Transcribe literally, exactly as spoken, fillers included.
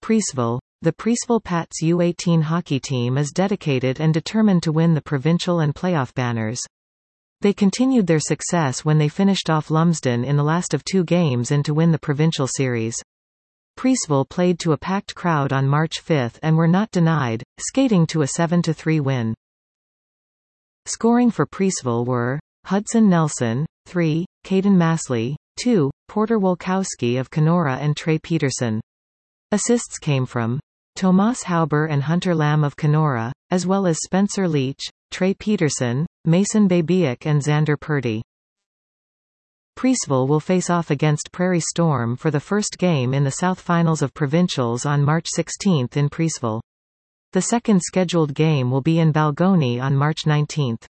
Preeceville. The Preeceville Pats U eighteen hockey team is dedicated and determined to win the provincial and playoff banners. They continued their success when they finished off Lumsden in the last of two games in to win the provincial series. Preeceville played to a packed crowd on March fifth and were not denied, skating to a seven to three win. Scoring for Preeceville were Hudson Nelson, three, Caden Massley, two, Porter Wolkowski of Kenora and Trey Peterson. Assists came from Tomas Hauber and Hunter Lamb of Kenora, as well as Spencer Leach, Trey Peterson, Mason Babiak and Xander Purdy. Preeceville will face off against Prairie Storm for the first game in the South Finals of Provincials on March sixteenth in Preeceville. The second scheduled game will be in Balgonie on March nineteenth.